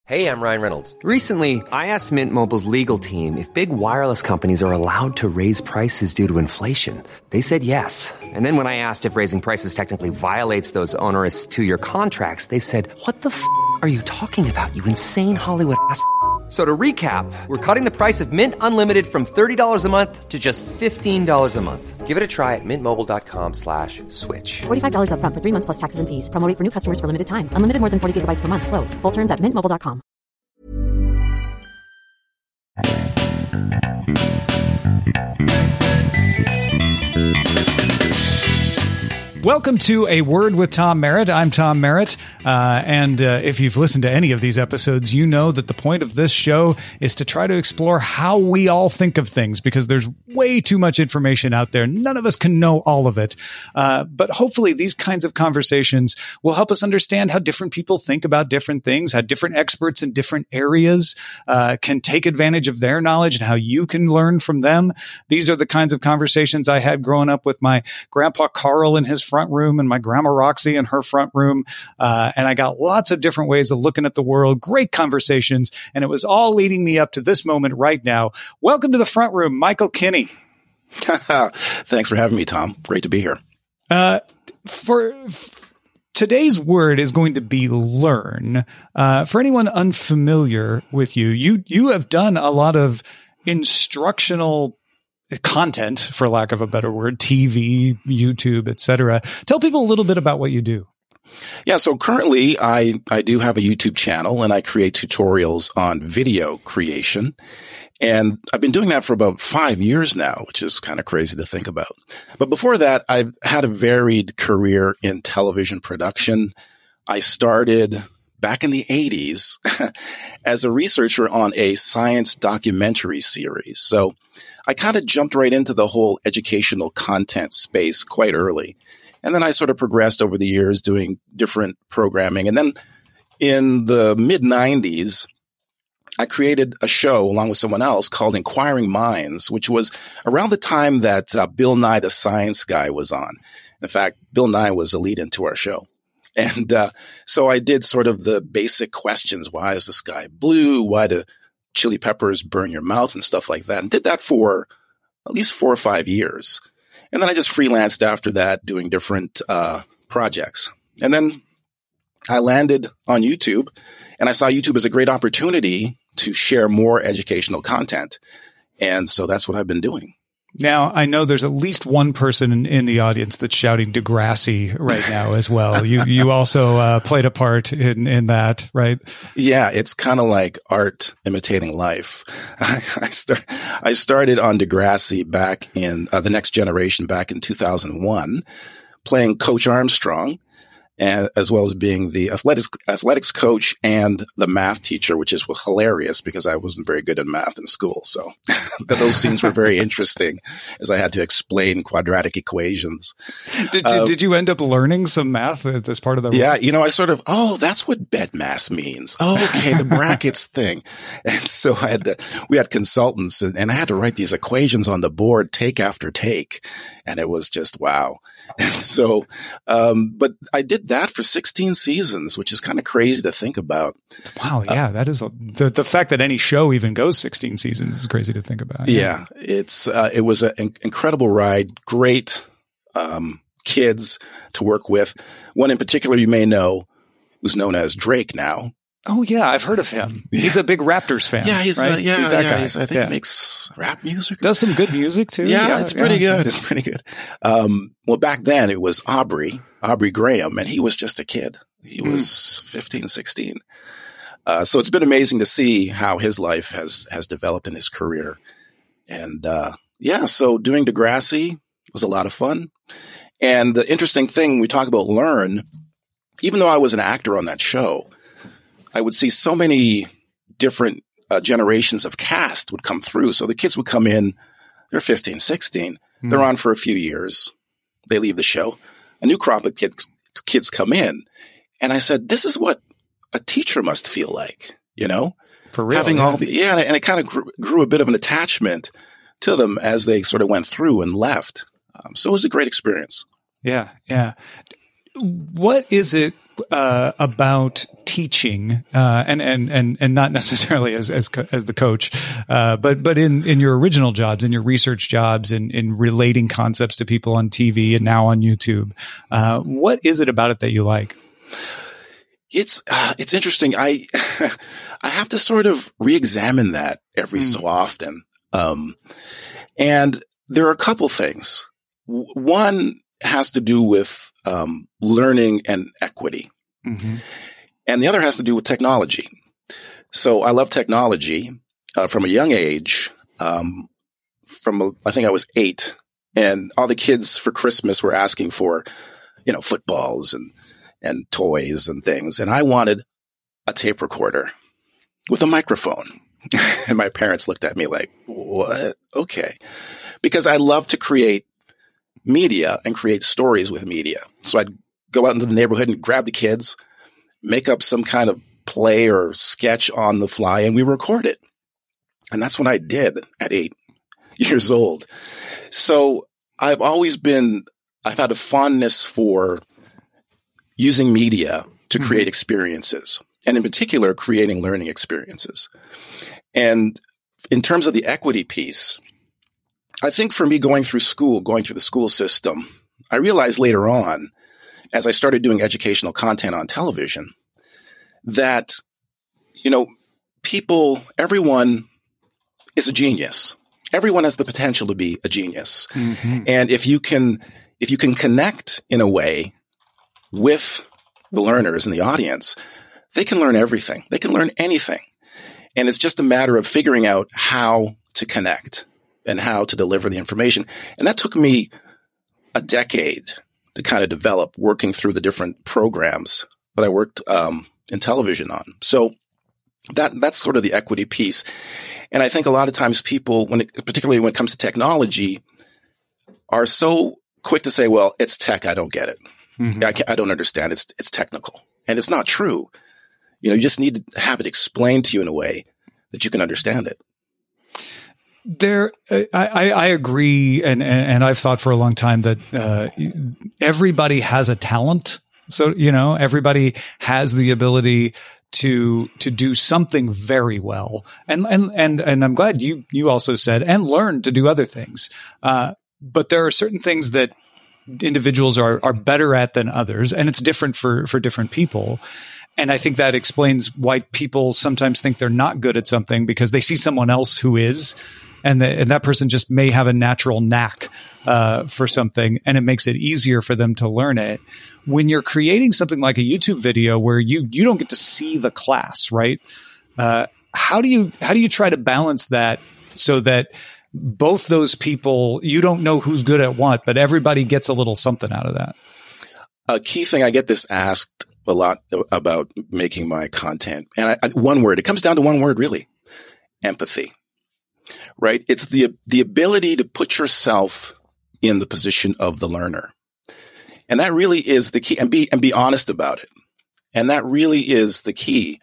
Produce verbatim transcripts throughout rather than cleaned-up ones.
Hey, I'm Ryan Reynolds. Recently, I asked Mint Mobile's legal team if big wireless companies are allowed to raise prices due to inflation. They said yes. And then when I asked if raising prices technically violates those onerous two-year contracts, they said, what the f*** are you talking about, you insane Hollywood ass f- So to recap, we're cutting the price of Mint Unlimited from thirty dollars a month to just fifteen dollars a month. Give it a try at mintmobile.com slash switch. forty-five dollars up front for three months plus taxes and fees. Promo rate for new customers for limited time. Unlimited more than forty gigabytes per month. Slows full terms at mint mobile dot com. Welcome to A Word with Tom Merritt. I'm Tom Merritt, uh, and uh, if you've listened to any of these episodes, you know that the point of this show is to try to explore how we all think of things, because there's way too much information out there. None of us can know all of it, uh, but hopefully these kinds of conversations will help us understand how different people think about different things, how different experts in different areas uh, can take advantage of their knowledge, and how you can learn from them. These are the kinds of conversations I had growing up with my grandpa Carl in his front room and my grandma Roxy in her front room. Uh, and I got lots of different ways of looking at the world, great conversations. And it was all leading me up to this moment right now. Welcome to the front room, Michael Kinney. Thanks for having me, Tom. Great to be here. Uh, for f- today's word is going to be learn. Uh, for anyone unfamiliar with you, you, you have done a lot of instructional content, for lack of a better word, T V, YouTube, et cetera. Tell people a little bit about what you do. Yeah, so currently I, I do have a YouTube channel and I create tutorials on video creation. And I've been doing that for about five years now, which is kind of crazy to think about. But before that, I've had a varied career in television production. I started back in the eighties as a researcher on a science documentary series. So I kind of jumped right into the whole educational content space quite early. And then I sort of progressed over the years doing different programming. And then in the mid nineties, I created a show along with someone else called Inquiring Minds, which was around the time that uh, Bill Nye the Science Guy was on. In fact, Bill Nye was a lead into our show. And uh, so I did sort of the basic questions. Why is the sky blue? Why do chili peppers burn your mouth and stuff like that? And did that for at least four or five years. And then I just freelanced after that doing different uh, projects. And then I landed on YouTube, and I saw YouTube as a great opportunity to share more educational content. And so that's what I've been doing. Now, I know there's at least one person in, in the audience that's shouting Degrassi right now as well. You you also uh, played a part in, in that, right? Yeah, it's kind of like art imitating life. I, start, I started on Degrassi back in uh, The Next Generation back in two thousand one, playing Coach Armstrong, and as well as being the athletics athletics coach and the math teacher, which is hilarious because I wasn't very good at math in school. So those scenes were very interesting as I had to explain quadratic equations. Did you, uh, did you end up learning some math as part of the? Yeah, you know, I sort of, oh, that's what bedmass means. Oh, okay, the brackets thing. And so I had to, we had consultants and, and I had to write these equations on the board take after take. And it was just, wow. And so, um, but I did that for sixteen seasons, which is kind of crazy to think about. Wow. Yeah. Uh, that is a, the, the fact that any show even goes sixteen seasons is crazy to think about. Yeah. yeah it's, uh, it was an incredible ride. Great, um, kids to work with. One in particular you may know, who's known as Drake now. Oh yeah, I've heard of him. Yeah. He's a big Raptors fan. Yeah, he's right? uh, yeah, he's that yeah, guy. He's, I think yeah. he makes rap music. Does some good music too. Yeah, yeah it's pretty yeah. good. It's pretty good. Um, well, back then it was Aubrey, Aubrey Graham, and he was just a kid. He was mm. fifteen, sixteen. Uh, so it's been amazing to see how his life has has developed in his career. And uh, yeah, so doing Degrassi was a lot of fun. And the interesting thing, we talk about learn, even though I was an actor on that show, I would see so many different uh, generations of cast would come through. So the kids would come in, they're fifteen, sixteen. Mm. They're on for a few years. They leave the show. A new crop of kids, kids come in. And I said, this is what a teacher must feel like, you know? For real. Having yeah. all the, yeah. And it kind of grew, grew a bit of an attachment to them as they sort of went through and left. Um, so it was a great experience. Yeah. Yeah. What is it uh, about teaching, uh, and, and, and, and not necessarily as, as, co- as the coach, uh, but, but in, in your original jobs, in your research jobs, in, in relating concepts to people on T V and now on YouTube, uh, what is it about it that you like? It's, uh, it's interesting. I, I have to sort of re-examine that every mm. so often. Um, and there are a couple things. W- one has to do with, um, learning and equity. Mm-hmm. And the other has to do with technology. So I love technology, uh, from a young age. Um, from, a, I think I was eight, and all the kids for Christmas were asking for, you know, footballs and, and toys and things. And I wanted a tape recorder with a microphone. And my parents looked at me like, what? Okay. Because I love to create media and create stories with media. So I'd go out into the neighborhood and grab the kids, make up some kind of play or sketch on the fly, and we record it. And that's what I did at eight years old. So I've always been, I've had a fondness for using media to create mm-hmm. experiences, and in particular, creating learning experiences. And in terms of the equity piece, I think for me going through school, going through the school system, I realized later on, as I started doing educational content on television, that, you know, people, everyone is a genius. Everyone has the potential to be a genius. Mm-hmm. And if you can, if you can connect in a way with the learners and the audience, they can learn everything. They can learn anything. And it's just a matter of figuring out how to connect and how to deliver the information. And that took me a decade to kind of develop, working through the different programs that I worked um, in television on. So that that's sort of the equity piece. And I think a lot of times people, when it, particularly when it comes to technology, are so quick to say, well, it's tech, I don't get it. Mm-hmm. I, I don't understand. It's it's technical. And it's not true. You know, you just need to have it explained to you in a way that you can understand it. There, I, I, I agree, and, and and I've thought for a long time that uh, everybody has a talent. So, you know, everybody has the ability to to do something very well, and and and and I'm glad you you also said and learn to do other things. Uh, but there are certain things that individuals are are better at than others, and it's different for for different people. And I think that explains why people sometimes think they're not good at something, because they see someone else who is, and, the, and that person just may have a natural knack uh, for something, and it makes it easier for them to learn it. When you're creating something like a YouTube video where you you don't get to see the class, right? Uh, how do you how do you try to balance that so that both those people, you don't know who's good at what, but everybody gets a little something out of that? A key thing, I get this asked a lot about making my content. And I, I, one word, it comes down to one word, really: empathy, right? It's the, the ability to put yourself in the position of the learner. And that really is the key, and be, and be honest about it. And that really is the key.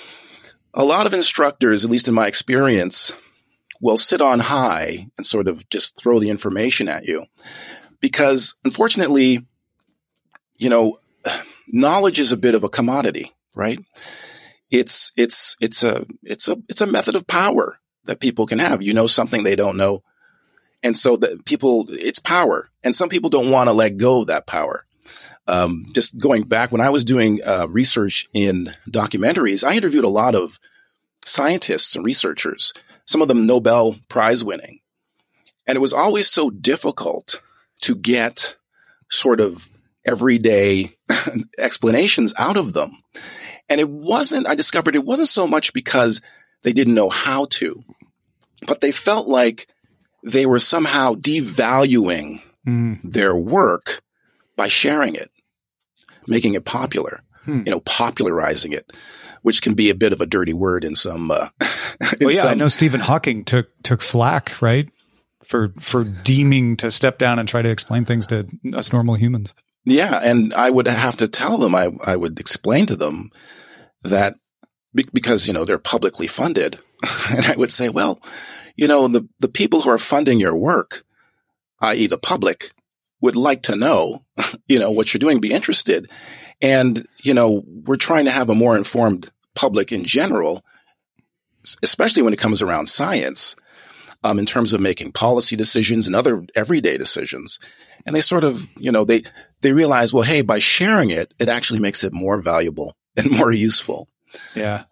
A lot of instructors, at least in my experience, will sit on high and sort of just throw the information at you, because unfortunately, you know, knowledge is a bit of a commodity, right? It's, it's, it's a, it's a, it's a method of power that people can have. You know something they don't know. And so that people, it's power. And some people don't want to let go of that power. Um, just going back when I was doing uh, research in documentaries, I interviewed a lot of scientists and researchers, some of them Nobel Prize winning. And it was always so difficult to get sort of everyday explanations out of them. And it wasn't, I discovered it wasn't so much because they didn't know how to, but they felt like they were somehow devaluing mm. their work by sharing it, making it popular, hmm. you know, popularizing it, which can be a bit of a dirty word in some. Uh, in well, yeah, some, I know Stephen Hawking took took flack, right, for for deeming to step down and try to explain things to us normal humans. Yeah, and I would have to tell them, I I would explain to them that be, because you know they're publicly funded, and I would say, well, you know, the the people who are funding your work, that is, the public, would like to know, you know, what you're doing, be interested. And, you know, we're trying to have a more informed public in general, especially when it comes around science, um, in terms of making policy decisions and other everyday decisions. And they sort of, you know, they, they realize, well, hey, by sharing it, it actually makes it more valuable and more useful. Yeah.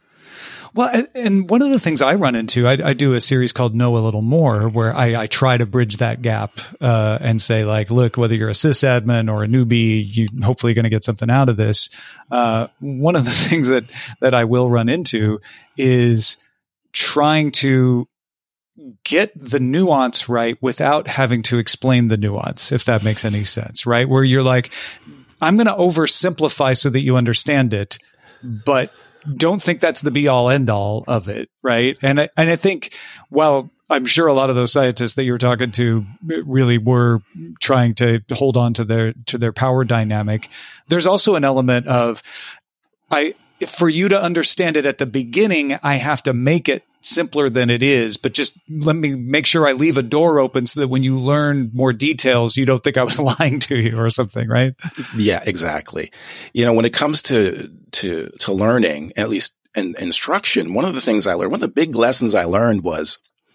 Well, and one of the things I run into, I, I do a series called Know a Little More, where I, I try to bridge that gap uh, and say, like, look, whether you're a sysadmin or a newbie, you hopefully going to get something out of this. Uh, one of the things that that I will run into is trying to get the nuance right without having to explain the nuance, if that makes any sense, right? Where you're like, I'm going to oversimplify so that you understand it, but don't think that's the be all end all of it. Right. And I, and I think, well, I'm sure a lot of those scientists that you were talking to really were trying to hold on to their, to their power dynamic. There's also an element of, I, for you to understand it at the beginning, I have to make it simpler than it is, but just let me make sure I leave a door open so that when you learn more details, you don't think I was lying to you or something, right? Yeah, exactly. You know, when it comes to, to, to learning, at least in instruction, one of the things I learned, one of the big lessons I learned was,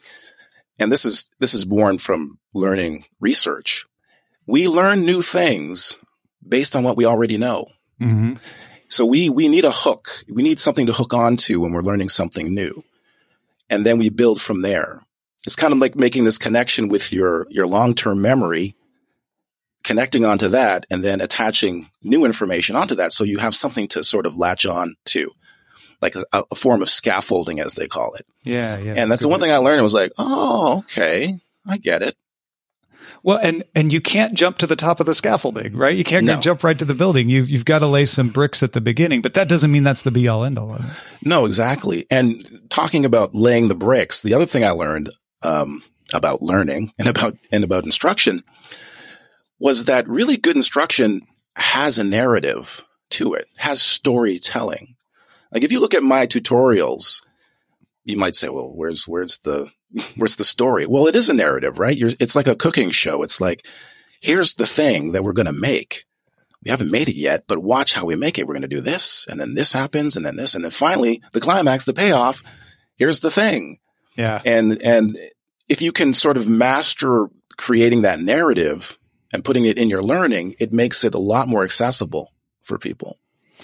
and this is, this is born from learning research. We learn new things based on what we already know. Mm-hmm. So we, we need a hook. We need something to hook onto when we're learning something new. And then we build from there. It's kind of like making this connection with your, your long-term memory, connecting onto that, and then attaching new information onto that. So you have something to sort of latch on to, like a, a form of scaffolding, as they call it. Yeah. Yeah. And that's, that's the one thing I learned. I was like, oh, okay, I get it. Well, and, and you can't jump to the top of the scaffolding, right? You can't no. jump right to the building. You've, you've got to lay some bricks at the beginning, but that doesn't mean that's the be all end all of it. No, exactly. And talking about laying the bricks, the other thing I learned, um, about learning and about, and about instruction was that really good instruction has a narrative to it, has storytelling. Like if you look at my tutorials, you might say, well, where's, where's the, Where's the story? Well, it is a narrative, right? You're, it's like a cooking show. It's like, here's the thing that we're going to make. We haven't made it yet, but watch how we make it. We're going to do this, and then this happens, and then this, and then finally the climax, the payoff. Here's the thing. Yeah. And, and if you can sort of master creating that narrative and putting it in your learning, it makes it a lot more accessible for people.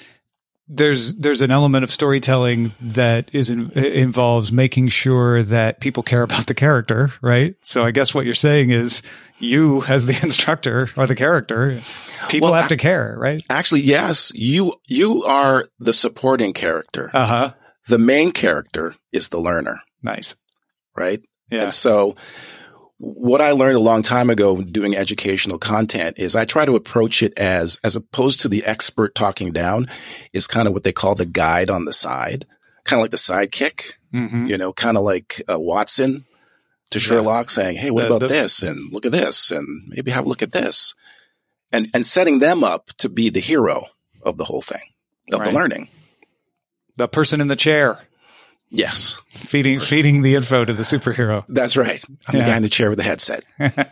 There's there's an element of storytelling that is in, involves making sure that people care about the character, right? So I guess what you're saying is you, as the instructor or the character, people well, have to care, right? Actually, yes. You you are the supporting character. Uh huh. The main character is the learner. Nice, right? Yeah. And so, what I learned a long time ago doing educational content is I try to approach it as, as opposed to the expert talking down, is kind of what they call the guide on the side, kind of like the sidekick, mm-hmm. you know, kind of like uh, Watson to Sherlock yeah. saying, hey, what the, about the, this? And look at this. And maybe have a look at this. And, and setting them up to be the hero of the whole thing, of right. the learning. The person in the chair. Yes. Feeding, feeding the info to the superhero. That's right. I'm yeah. the guy in the chair with the headset.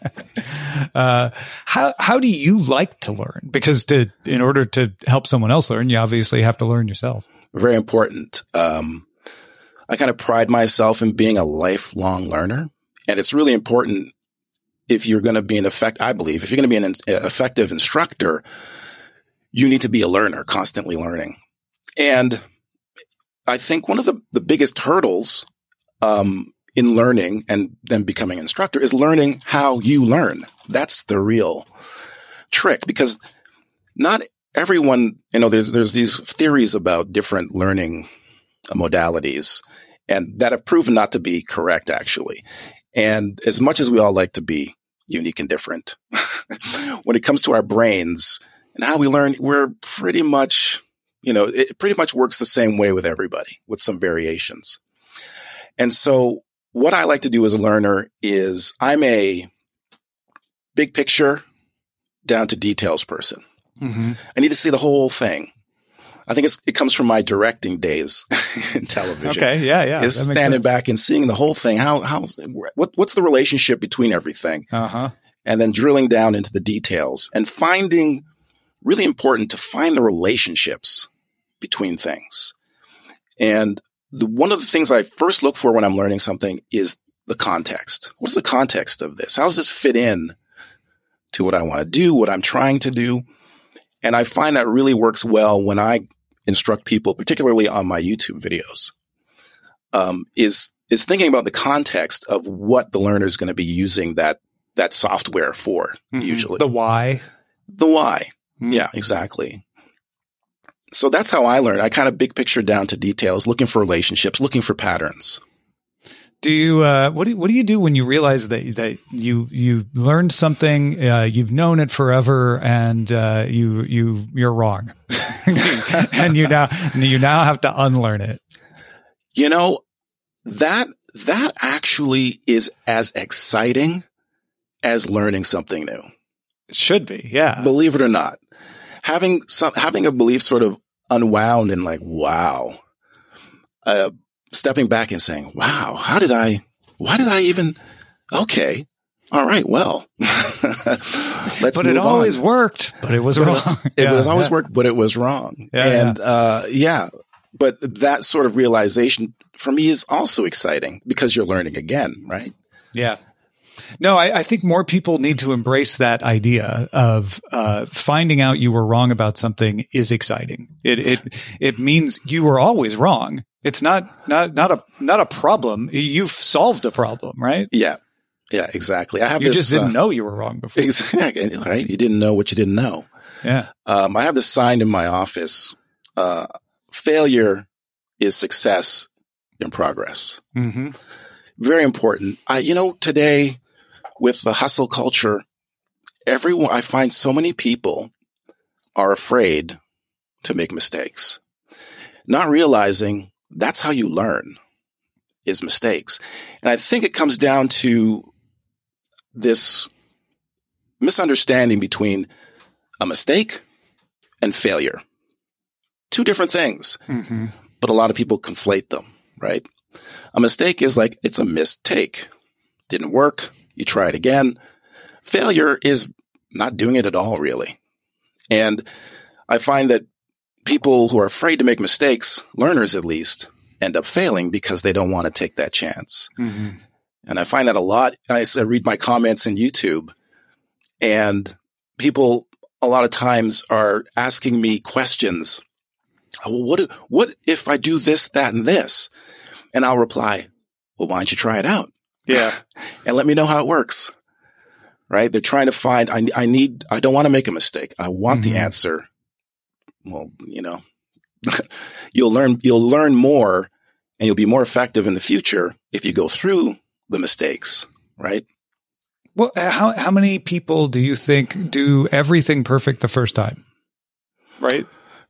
uh, how, how do you like to learn? Because to, in order to help someone else learn, you obviously have to learn yourself. Very important. Um, I kind of pride myself in being a lifelong learner. And it's really important if you're going to be an effect, I believe, if you're going to be an effective instructor, you need to be a learner, constantly learning. And I think one of the, the biggest hurdles um, in learning and then becoming an instructor is learning how you learn. That's the real trick, because not everyone, you know, there's, there's these theories about different learning modalities and that have proven not to be correct, actually. And as much as we all like to be unique and different, when it comes to our brains and how we learn, we're pretty much You know, it pretty much works the same way with everybody, with some variations. And so what I like to do as a learner is I'm a big picture down to details person. Mm-hmm. I need to see the whole thing. I think it's, it comes from my directing days in television. Okay. Yeah. Yeah. Is standing back and seeing the whole thing. How, how, what, what's the relationship between everything? Uh-huh. and then drilling down into the details and finding really important to find the relationships between things. And the, one of the things I first look for when I'm learning something is the context. What's the context of this? How does this fit in to what I want to do, what I'm trying to do? And I find that really works well when I instruct people, particularly on my YouTube videos, um, is, is thinking about the context of what the learner is going to be using that, that software for, mm-hmm. usually. The why. The why. Mm-hmm. Yeah, exactly. So that's how I learn. I kind of big picture down to details, looking for relationships, looking for patterns. Do you, uh, what do you, what do you do when you realize that, that you, you learned something, uh, you've known it forever and, uh, you, you, you're wrong and you now, you now have to unlearn it? You know, that, that actually is as exciting as learning something new. It should be. Yeah. Believe it or not, having some, having a belief sort of unwound and like, wow, uh, stepping back and saying, wow, how did I, why did I even, okay, all right, well, let's But it move always on. worked, but it was But wrong. It yeah, was always yeah. worked, but it was wrong. Yeah, and, yeah. uh, yeah, but that sort of realization for me is also exciting because you're learning again, right? Yeah. No, I, I think more people need to embrace that idea of uh, finding out you were wrong about something is exciting. It it it means you were always wrong. It's not not not a not a problem. You've solved a problem, right? Yeah, yeah, exactly. I have You this, just didn't uh, know you were wrong before. Exactly, right? You didn't know what you didn't know. Yeah. Um, I have this sign in my office: uh, "Failure is success in progress." Mm-hmm. Very important. I, you know, today, with the hustle culture, everyone, I find so many people are afraid to make mistakes, not realizing that's how you learn is mistakes. And I think it comes down to this misunderstanding between a mistake and failure. Two different things, Mm-hmm. but a lot of people conflate them, right? A mistake is like, it's a mistake. Didn't work. You try it again. Failure is not doing it at all, really. And I find that people who are afraid to make mistakes, learners at least, end up failing because they don't want to take that chance. Mm-hmm. And I find that a lot. I read my comments in YouTube, and people a lot of times are asking me questions. Well, what, what if I do this, that, and this? And I'll reply, well, why don't you try it out? Yeah. And let me know how it works. Right? They're trying to find, I, I need, I don't want to make a mistake. I want Mm-hmm. the answer. Well, you know, you'll learn, you'll learn more and you'll be more effective in the future if you go through the mistakes, right? Well, how how many people do you think do everything perfect the first time? Right?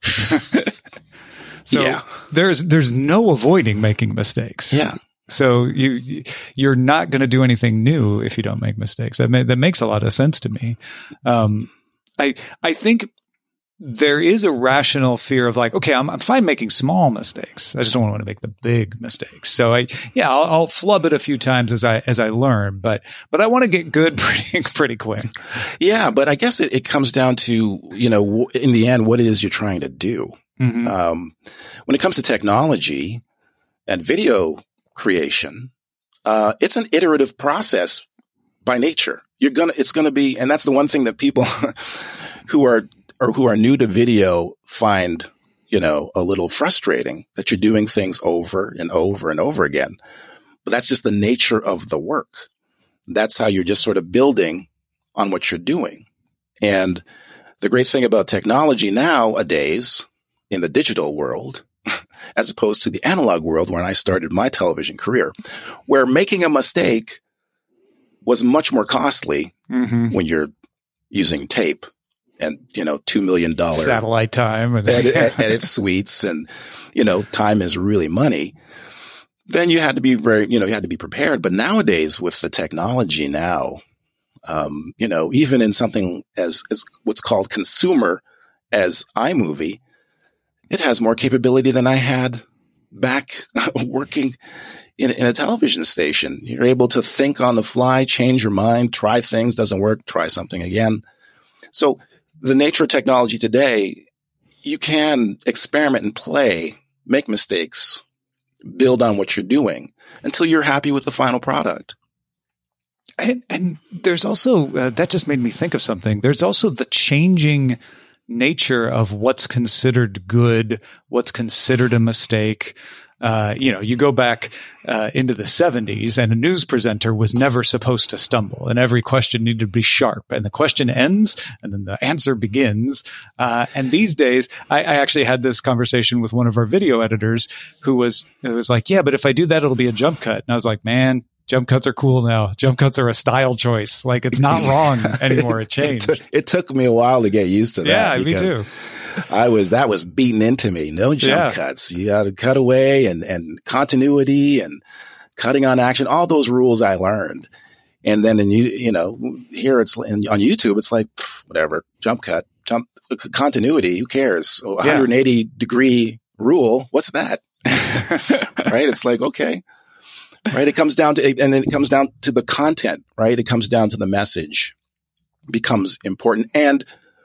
So Yeah. there's there's no avoiding making mistakes. Yeah. So you you're not going to do anything new if you don't make mistakes. That may, that makes a lot of sense to me. Um, I I think there is a rational fear of like, okay, I'm I'm fine making small mistakes. I just don't want to make the big mistakes. So I yeah, I'll, I'll flub it a few times as I as I learn, but but I want to get good pretty pretty quick. Yeah. But I guess it, it comes down to, you know, in the end, what it is you're trying to do. Mm-hmm. Um, when it comes to technology and video creation, uh, it's an iterative process by nature. You're gonna, it's gonna be, and that's the one thing that people who are or who are new to video find, you know, a little frustrating, that you're doing things over and over and over again. But that's just the nature of the work. That's how you're just sort of building on what you're doing. And the great thing about technology nowadays in the digital world, as opposed to the analog world when I started my television career, where making a mistake was much more costly Mm-hmm. when you're using tape and, you know, two million dollars Satellite time and edit, edit suites and, you know, time is really money. Then you had to be very, you know, you had to be prepared. But nowadays with the technology now, um, you know, even in something as, as what's called consumer as iMovie, it has more capability than I had back working in, in a television station. You're able to think on the fly, change your mind, try things, doesn't work, try something again. So the nature of technology today, you can experiment and play, make mistakes, build on what you're doing until you're happy with the final product. And, and there's also, uh, that just made me think of something. There's also the changing nature of what's considered good, what's considered a mistake. Uh, you know, you go back uh, into the seventies and a news presenter was never supposed to stumble and every question needed to be sharp and the question ends and then the answer begins. Uh, and these days, I, I actually had this conversation with one of our video editors who was, it was like, yeah, but if I do that, it'll be a jump cut. And I was like, man, jump cuts are cool now. Jump cuts are a style choice. Like it's not wrong anymore. It changed. It took, it took me a while to get used to that. Yeah, me too. I was, that was beaten into me. No jump yeah. cuts. You got to cut away and, and continuity and cutting on action. All those rules I learned. And then in you, you know, here it's in, on YouTube, it's like, pff, whatever, jump cut, jump continuity. Who cares? one hundred eighty yeah. degree rule. What's that? Right. It's like, okay. Right. It comes down to, and then it comes down to the content, right? It comes down to the message becomes important and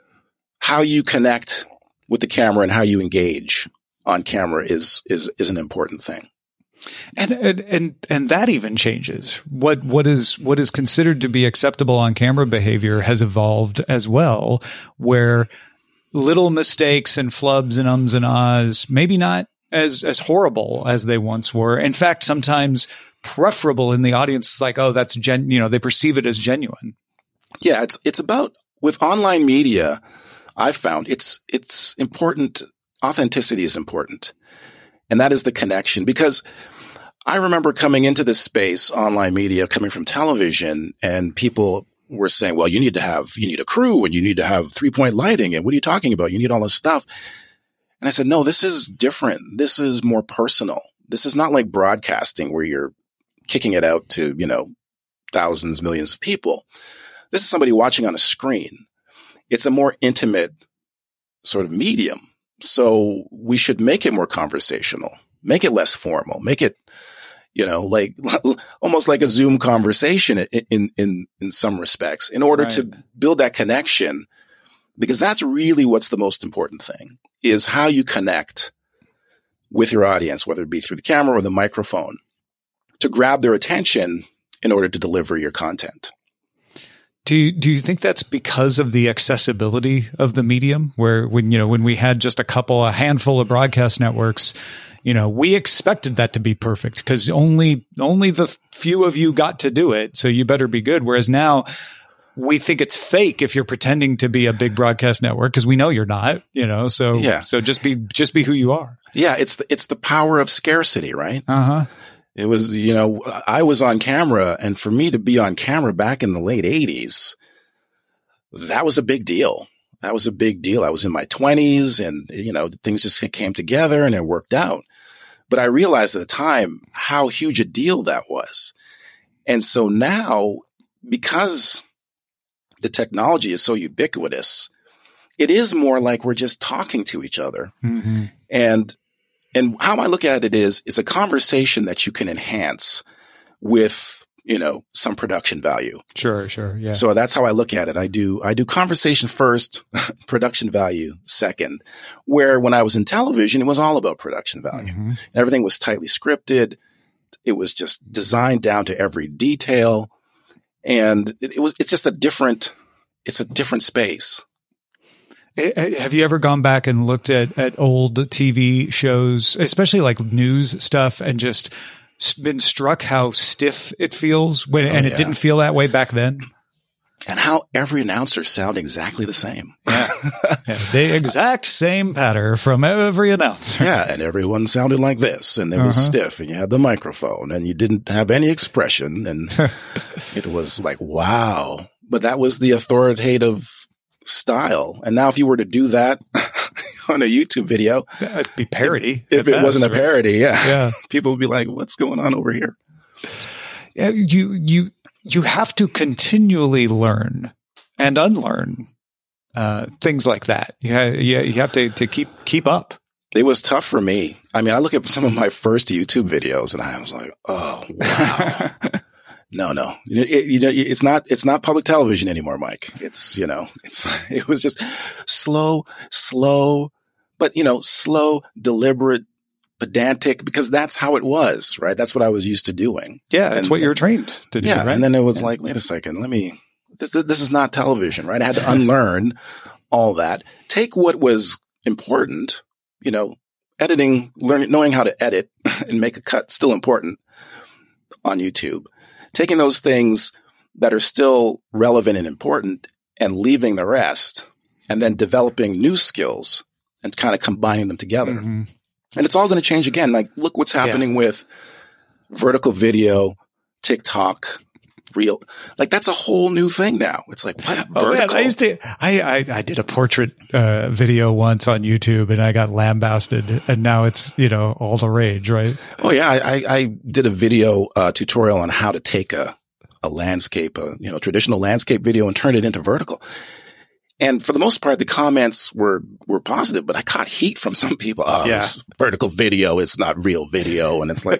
how you connect with the camera and how you engage on camera is, is, is an important thing. And, and, and, and that even changes. What, what is, what is considered to be acceptable on camera behavior has evolved as well, where little mistakes and flubs and ums and ahs, maybe not as, as horrible as they once were. In fact, sometimes preferable in the audience. It's like, oh, that's gen, you know, they perceive it as genuine. Yeah. It's, it's about with online media. I've found it's, it's important. Authenticity is important. And that is the connection, because I remember coming into this space, online media, coming from television, and people were saying, well, you need to have, you need a crew and you need to have three point lighting. And what are you talking about? You need all this stuff. And I said, no, this is different. This is more personal. This is not like broadcasting where you're kicking it out to, you know, thousands, millions of people. This is somebody watching on a screen. It's a more intimate sort of medium. So we should make it more conversational, make it less formal, make it, you know, like almost like a Zoom conversation in, in, in, in some respects, in order right. to build that connection, because that's really what's the most important thing, is how you connect with your audience, whether it be through the camera or the microphone, to grab their attention in order to deliver your content. Do you, do you think that's because of the accessibility of the medium, where when, you know, when we had just a couple, a handful of broadcast networks, you know, we expected that to be perfect because only, only the few of you got to do it. So you better be good. Whereas now we think it's fake if you're pretending to be a big broadcast network, because we know you're not, you know, so, yeah. so just be, just be who you are. Yeah. It's the, it's the power of scarcity, right? Uh-huh. It was, you know, I was on camera, and for me to be on camera back in the late eighties, that was a big deal. That was a big deal. I was in my twenties, and, you know, things just came together and it worked out. But I realized at the time how huge a deal that was. And so now, because the technology is so ubiquitous, it is more like we're just talking to each other. Mm-hmm. And And how I look at it is, is a conversation that you can enhance with, you know, some production value. Sure, sure. Yeah. So that's how I look at it. I do, I do conversation first, production value second, where when I was in television, it was all about production value. Mm-hmm. Everything was tightly scripted. It was just designed down to every detail. And it, it was, it's just a different, it's a different space. Have you ever gone back and looked at, at old T V shows, especially like news stuff, and just been struck how stiff it feels when, oh, and it yeah. didn't feel that way back then? And how every announcer sound exactly the same. Yeah. yeah, the exact same pattern from every announcer. Yeah. And everyone sounded like this, and it was uh-huh. stiff, and you had the microphone, and you didn't have any expression. And it was like, wow. But that was the authoritative style. And now if you were to do that on a YouTube video, it'd be parody. If, if it best, wasn't a parody, yeah. yeah. People would be like, what's going on over here? Yeah, you you you have to continually learn and unlearn uh, things like that. You have, you, you have to, to keep keep up. It was tough for me. I mean, I look at some of my first YouTube videos and I was like, oh, wow. no, no, it, you know, it's not, it's not public television anymore, Mike. It's, you know, it's, it was just slow, slow, but, you know, slow, deliberate, pedantic, because that's how it was, right? That's what I was used to doing. Yeah. That's and, what you were trained to do. Yeah. Right? And then it was yeah. like, wait a second, let me, this, this is not television, right? I had to unlearn all that, take what was important. You know, editing, learning, knowing how to edit and make a cut, still important on YouTube. Taking those things that are still relevant and important and leaving the rest, and then developing new skills and kind of combining them together. Mm-hmm. And it's all going to change again. Like, look what's happening yeah. with vertical video, TikTok, Real, like that's a whole new thing now. It's like, what? Oh, man, I used to, I, I, I did a portrait uh, video once on YouTube and I got lambasted, and now it's, you know, all the rage, right? Oh yeah. I, I did a video uh, tutorial on how to take a, a landscape, a, you know, traditional landscape video and turn it into vertical. And for the most part, the comments were, were positive, but I caught heat from some people. Oh, yeah. It's vertical video. It's not real video. And it's like,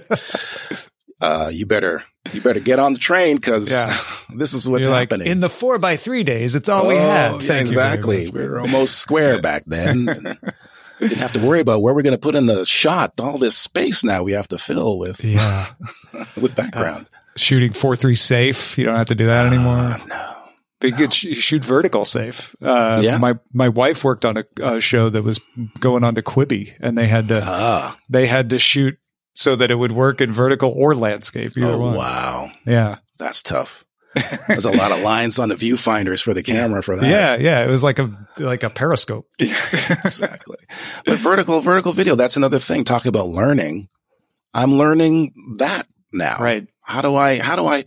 uh, you better, you better get on the train, because yeah. this is what's You're happening. Like, in the four by three days, it's all oh, we had. Yeah, exactly. We were almost square back then. And didn't have to worry about where we're going to put in the shot. All this space now we have to fill with, yeah. with background. Uh, shooting four three safe. You don't have to do that anymore. Uh, no. But you could sh- shoot vertical safe. Uh, yeah. My my wife worked on a, a show that was going on to Quibi, and they had to ah. they had to shoot so that it would work in vertical or landscape. Either oh one. Wow! Yeah, that's tough. There's a lot of lines on the viewfinders for the camera for that. Yeah, yeah. It was like a like a periscope. Exactly. But vertical vertical video. That's another thing. Talk about learning. I'm learning that now. Right. How do I? How do I?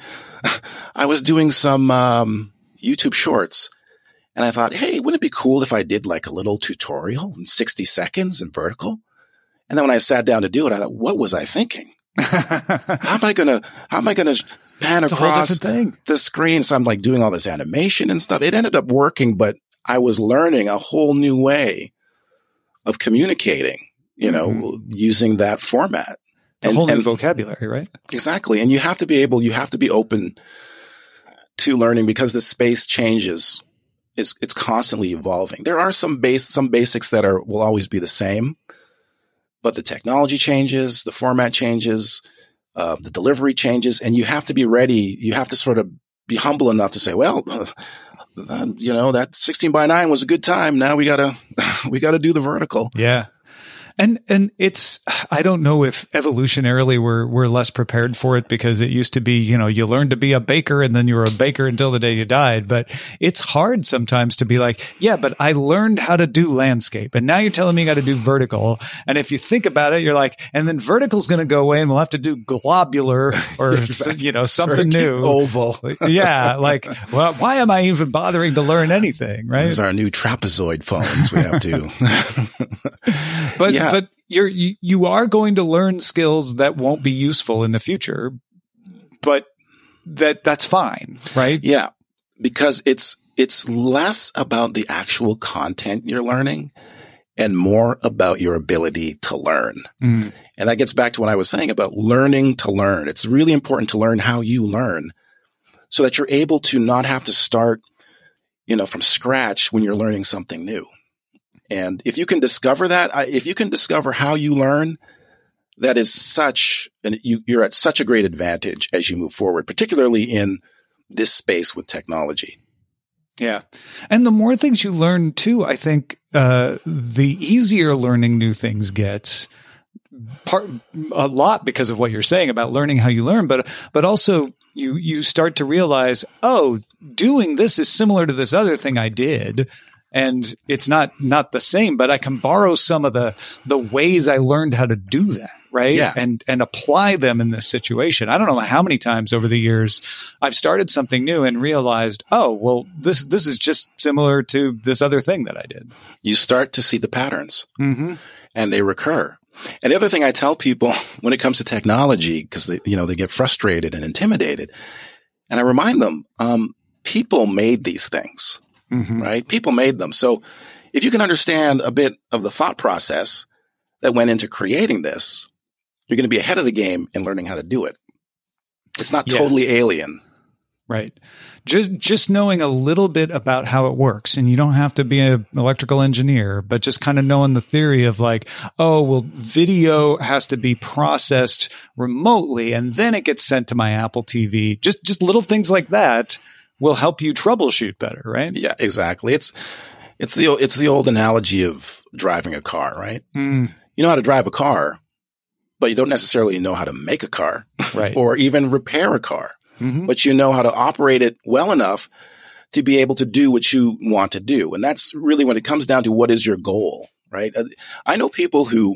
I was doing some um, YouTube shorts, and I thought, hey, wouldn't it be cool if I did like a little tutorial in sixty seconds in vertical? And then when I sat down to do it, I thought, what was I thinking? how am I gonna? How am I gonna pan it's across the screen? So I'm like doing all this animation and stuff. It ended up working, but I was learning a whole new way of communicating. You know, mm-hmm. using that format. A whole new and, vocabulary, right? Exactly. And you have to be able, you have to be open to learning, because the space changes. It's, it's constantly evolving. There are some base, some basics that are, will always be the same, but the technology changes, the format changes, uh, the delivery changes, and you have to be ready. You have to sort of be humble enough to say, well, uh, you know, that sixteen by nine was a good time. Now we gotta, we gotta do the vertical. Yeah. And, and it's, I don't know if evolutionarily we're, we're less prepared for it, because it used to be, you know, you learned to be a baker and then you were a baker until the day you died. But it's hard sometimes to be like, yeah, but I learned how to do landscape, and now you're telling me you got to do vertical. And if you think about it, you're like, and then vertical's going to go away and we'll have to do globular or, exactly. you know, something Circuit, new. Oval. Yeah. Like, well, why am I even bothering to learn anything? Right. These are our new trapezoid phones. We have to. But, yeah. but you're, you, you are going to learn skills that won't be useful in the future, but that that's fine, right? Yeah. Because it's, it's less about the actual content you're learning and more about your ability to learn. Mm. And that gets back to what I was saying about learning to learn. It's really important to learn how you learn so that you're able to not have to start, you know, from scratch when you're learning something new. And if you can discover that, if you can discover how you learn, that is such, and you, you're at such a great advantage as you move forward, particularly in this space with technology. Yeah. And the more things you learn too, I think, uh, the easier learning new things gets. Part, a lot because of what you're saying about learning how you learn, but, but also you, you start to realize, oh, doing this is similar to this other thing I did. And it's not, not the same, but I can borrow some of the, the ways I learned how to do that. Right. Yeah. And, and apply them in this situation. I don't know how many times over the years I've started something new and realized, oh, well, this, this is just similar to this other thing that I did. You start to see the patterns mm-hmm. and they recur. And the other thing I tell people when it comes to technology, because they, you know, they get frustrated and intimidated, and I remind them, um, people made these things. Mm-hmm. Right? People made them. So if you can understand a bit of the thought process, that went into creating this, you're going to be ahead of the game in learning how to do it. It's not Yeah. totally alien. Right. Just just knowing a little bit about how it works, and you don't have to be an electrical engineer, but just kind of knowing the theory of like, oh, well, video has to be processed remotely and then it gets sent to my Apple T V. Just just little things like that will help you troubleshoot better, right? Yeah, exactly. It's it's the it's the old analogy of driving a car, right? Mm, You know how to drive a car, but you don't necessarily know how to make a car right. or even repair a car. Mhm. But you know how to operate it well enough to be able to do what you want to do. And that's really when it comes down to what is your goal, right? Uh, I know people who,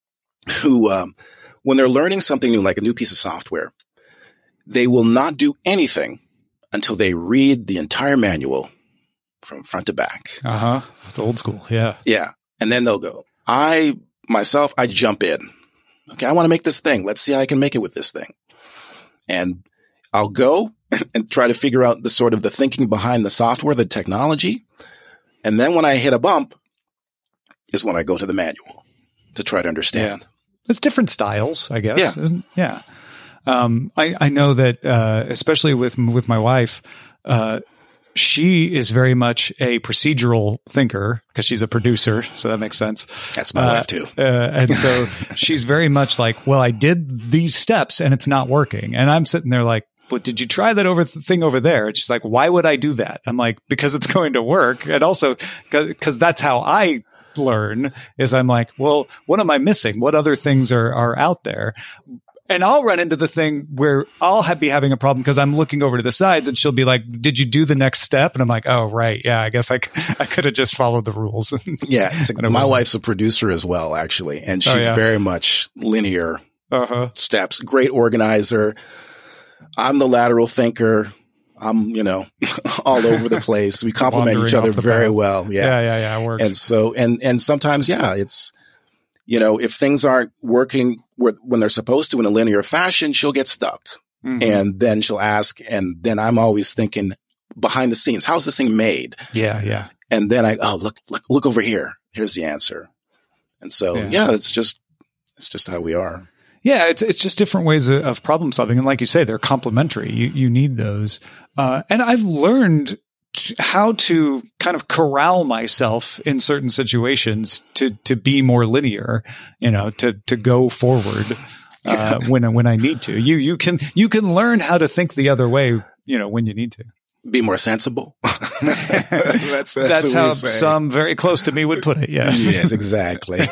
who, um, when they're learning something new, like a new piece of software, they will not do anything until they read the entire manual from front to back. Uh-huh. It's old school. Yeah. Yeah. And then they'll go, I, myself, I jump in. Okay. I want to make this thing. Let's see how I can make it with this thing. And I'll go and try to figure out the sort of the thinking behind the software, the technology. And then when I hit a bump is when I go to the manual to try to understand. It's different styles, I guess. Yeah. Isn't- Yeah. Um, I, I know that, uh, especially with, with my wife, uh, she is very much a procedural thinker because she's a producer. So that makes sense. That's my Uh, wife too. Uh, and so she's very much like, well, I did these steps and it's not working. And I'm sitting there like, but did you try that over th- thing over there? It's just like, why would I do that? I'm like, because it's going to work. And also because that's how I learn is I'm like, well, what am I missing? What other things are, are out there? And I'll run into the thing where I'll have, be having a problem because I'm looking over to the sides and she'll be like, did you do the next step? And I'm like, oh, right. Yeah, I guess I, c- I could have just followed the rules. Yeah. It's like, And my I'm- wife's a producer as well, actually. And Oh, she's yeah. very much linear Uh-huh. steps, great organizer. I'm the lateral thinker. I'm, you know, all over the place. We complement each Wandering other off the very path. well. Yeah, Yeah. yeah, yeah. It works. And so, and, and sometimes, yeah, it's, you know, if things aren't working where, when they're supposed to in a linear fashion, she'll get stuck. Mhm. And then she'll ask. And then I'm always thinking behind the scenes, how's this thing made? yeah, yeah. And then I, oh, look, look, look over here. Here's the answer. And so, Yeah. yeah, it's just, it's just how we are. Yeah, it's it's just different ways of, of problem solving, and like you say, they're complementary. You you need those, uh, and I've learned t- how to kind of corral myself in certain situations to to be more linear. You know, to to go forward uh, when when I need to. You you can you can learn how to think the other way. You know, when you need to. Be more sensible. that's, that's, That's what how we say. some very close to me would put it. Yes. Yes, exactly.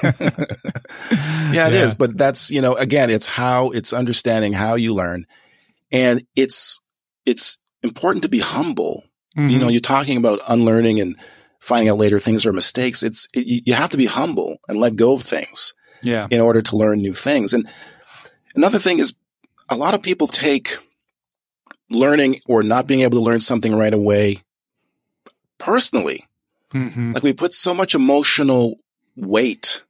yeah, it Yeah. is. But that's, you know, again, it's how it's understanding how you learn. And it's, it's important to be humble. Mhm. You know, you're talking about unlearning and finding out later things are mistakes. It's, it, you have to be humble and let go of things Yeah. in order to learn new things. And another thing is a lot of people take learning or not being able to learn something right away personally. Mm-hmm. Like we put so much emotional weight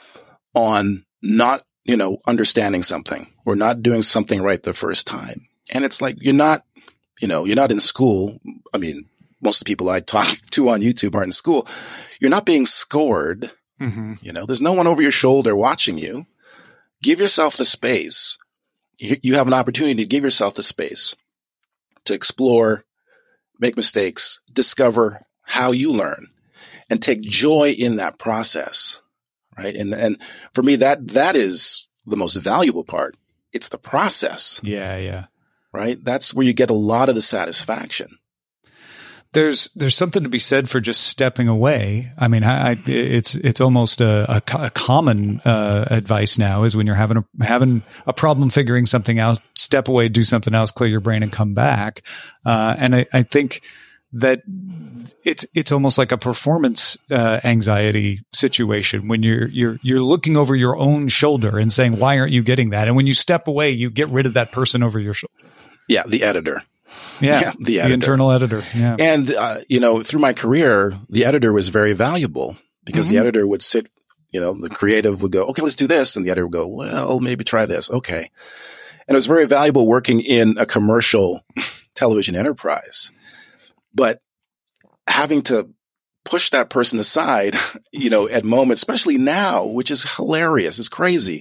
on not, you know, understanding something or not doing something right the first time. And it's like, you're not, you know, you're not in school. I mean, most of the people I talk to on YouTube aren't in school. You're not being scored. Mm-hmm. You know, there's no one over your shoulder watching you. Give yourself the space. You, you have an opportunity to give yourself the space to explore, make mistakes, discover how you learn, and take joy in that process, right? And and for me, that that is the most valuable part. It's the process, Yeah, yeah. right? That's where you get a lot of the satisfaction. There's there's something to be said for just stepping away. I mean, I, I it's it's almost a, a, co- a common uh, advice now is when you're having a having a problem figuring something out, step away, do something else, clear your brain, and come back. Uh, and I, I think that it's it's almost like a performance uh, anxiety situation when you're you're you're looking over your own shoulder and saying, "Why aren't you getting that?" And when you step away, you get rid of that person over your shoulder. Yeah, the editor. Yeah, Yeah, the the editor. internal editor. Yeah. And, uh, you know, through my career, the editor was very valuable because Mm-hmm. the editor would sit, you know, the creative would go, okay, let's do this. And the editor would go, well, maybe try this. Okay. And it was very valuable working in a commercial television enterprise, but having to push that person aside, you know, at moments, especially now, which is hilarious. It's crazy.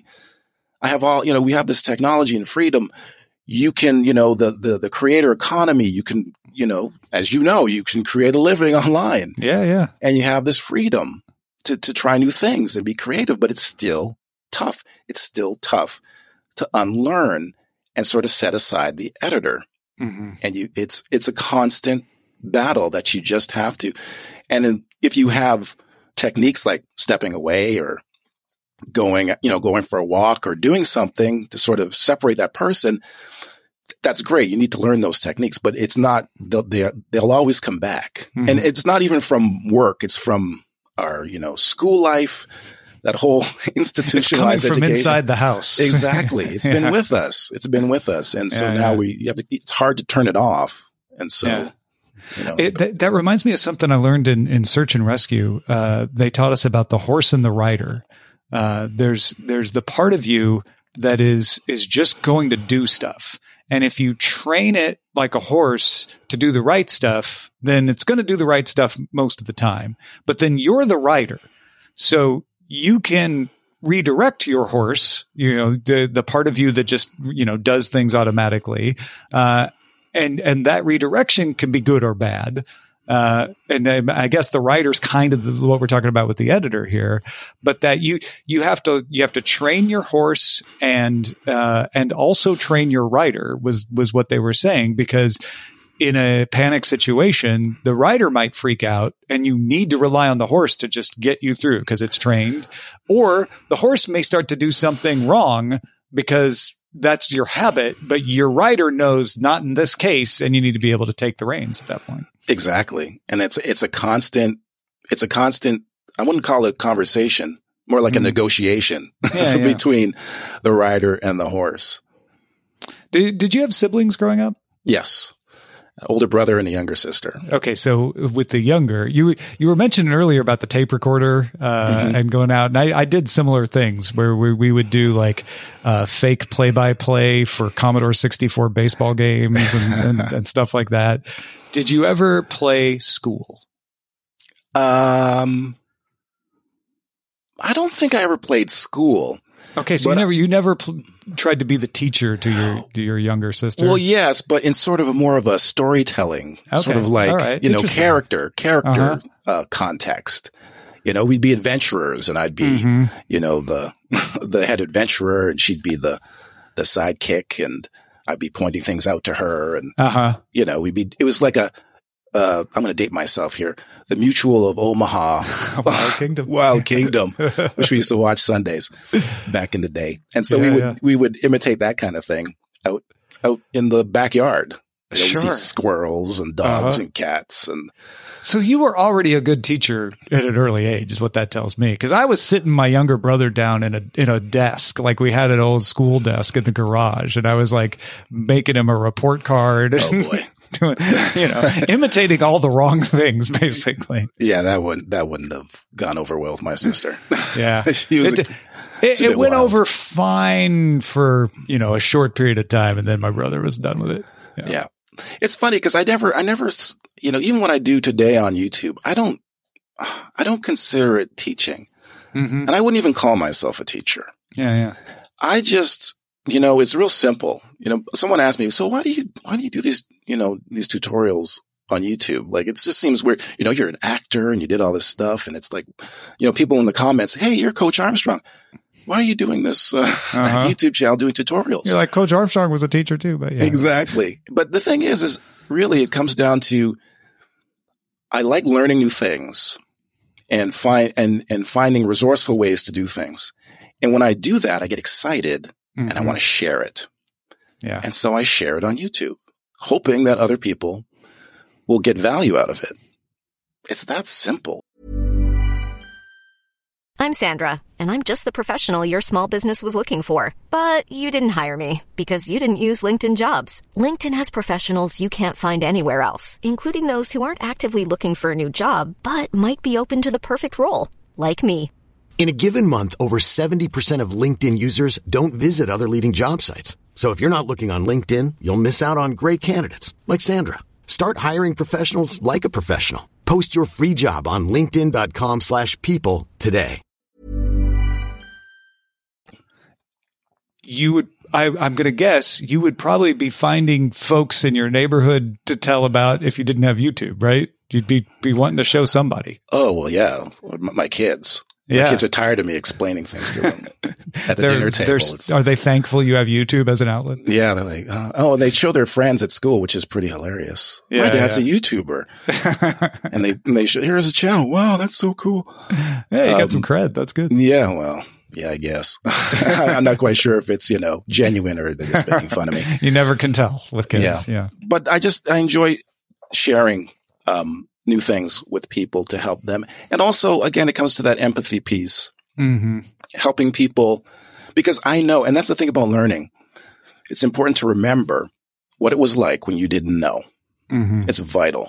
I have all, you know, we have this technology and freedom. You can, you know, the, the, the creator economy, you can, you know, as you know, you can create a living online. Yeah. Yeah. And you have this freedom to, to try new things and be creative, but it's still tough. It's still tough to unlearn and sort of set aside the editor. Mm-hmm. And you, it's, it's a constant battle that you just have to. And in, if you have techniques like stepping away or going, you know, going for a walk or doing something to sort of separate that person, that's great. You need to learn those techniques, but it's not, they'll, they'll always come back. Mm-hmm. And it's not even from work. It's from our, you know, school life, that whole institutionalized it's coming from education. Inside the house. Exactly. It's yeah. been with us. It's been with us. And so yeah, now yeah. we, you have to, it's hard to turn it off. And so, yeah. you know, it, that, that reminds me of something I learned in, in search and rescue. Uh, they taught us about the horse and the rider. Uh, there's, there's the part of you that is, is just going to do stuff. And if you train it like a horse to do the right stuff, then it's going to do the right stuff most of the time. But then you're the rider. So you can redirect your horse, you know, the, the part of you that just, you know, does things automatically. Uh, and, and that redirection can be good or bad. Uh, and I guess the writer's kind of the, what we're talking about with the editor here, but that you, you have to, you have to train your horse and, uh, and also train your rider was, was what they were saying, because in a panic situation, the rider might freak out and you need to rely on the horse to just get you through because it's trained, or the horse may start to do something wrong because that's your habit, but your rider knows not in this case, and you need to be able to take the reins at that point. Exactly. And it's, it's a constant, it's a constant, I wouldn't call it conversation, more like mm. a negotiation yeah, yeah. between the rider and the horse. Did, did you have siblings growing up? Yes. An older brother and a younger sister. Okay. So with the younger, you, you were mentioning earlier about the tape recorder, uh, mm-hmm. and going out. And I, I did similar things where we, we would do like, uh, fake play by play for Commodore sixty-four baseball games and, and, and stuff like that. Did you ever play school? Um, I don't think I ever played school. Okay, so but, you never you never pl- tried to be the teacher to your to your younger sister. Well, yes, but in sort of a more of a storytelling, okay. sort of like right. you know character character uh-huh. uh, context. You know, we'd be adventurers, and I'd be mm-hmm. you know the the head adventurer, and she'd be the the sidekick, and I'd be pointing things out to her, and uh-huh. you know, we'd be. It was like a. Uh, I'm going to date myself here. The Mutual of Omaha, Wild Kingdom, Wild Kingdom, which we used to watch Sundays back in the day, and so yeah, we would yeah. we would imitate that kind of thing out out in the backyard. You know, sure. We see squirrels and dogs uh-huh. and cats, and so you were already a good teacher at an early age, is what that tells me. Because I was sitting my younger brother down in a in a desk, like we had an old school desk in the garage, and I was like making him a report card. Oh boy. Doing, you know, imitating all the wrong things, basically. Yeah, that wouldn't that wouldn't have gone over well with my sister. Yeah, she was. It, a, it, it went wild. over fine for you know a short period of time, and then my brother was done with it. Yeah, yeah. It's funny because I never, I never, you know, even what I do today on YouTube, I don't, I don't consider it teaching, mm-hmm. and I wouldn't even call myself a teacher. Yeah, yeah. I just. You know, it's real simple. You know, someone asked me, so why do you, why do you do these, you know, these tutorials on YouTube? Like, it just seems weird. You know, you're an actor and you did all this stuff. And it's like, you know, people in the comments, hey, you're Coach Armstrong. Why are you doing this uh, uh-huh. YouTube channel doing tutorials? You're like, Coach Armstrong was a teacher too, but yeah. Exactly. But the thing is, is really it comes down to, I like learning new things and find, and, and finding resourceful ways to do things. And when I do that, I get excited. Mm-hmm. And I want to share it. Yeah. And so I share it on YouTube, hoping that other people will get value out of it. It's that simple. I'm Sandra, and I'm just the professional your small business was looking for. But you didn't hire me because you didn't use LinkedIn Jobs. LinkedIn has professionals you can't find anywhere else, including those who aren't actively looking for a new job, but might be open to the perfect role, like me. In a given month, over seventy percent of LinkedIn users don't visit other leading job sites. So if you're not looking on LinkedIn, you'll miss out on great candidates like Sandra. Start hiring professionals like a professional. Post your free job on linkedin.com slash people today. You would, I, I'm going to guess, you would probably be finding folks in your neighborhood to tell about if you didn't have YouTube, right? You'd be, be wanting to show somebody. Oh, well, yeah. My, my kids. My Yeah. kids are tired of me explaining things to them at the They're- dinner table. they're- It's- Are they thankful you have YouTube as an outlet? yeah, they're like, uh, oh, and they show their friends at school, which is pretty hilarious. Yeah, My dad's yeah. a YouTuber. and they and they show, here's a channel. Wow, that's so cool. Hey, you got Um, some cred. That's good. Yeah, well, yeah, I guess. I'm not quite sure if it's, you know, genuine or they're just making fun of me. You never can tell with kids. Yeah. Yeah. But I just, I enjoy sharing um, new things with people to help them. And also, again, it comes to that empathy piece, Mm-hmm. helping people, because I know, and that's the thing about learning. It's important to remember what it was like when you didn't know. Mm-hmm. It's vital.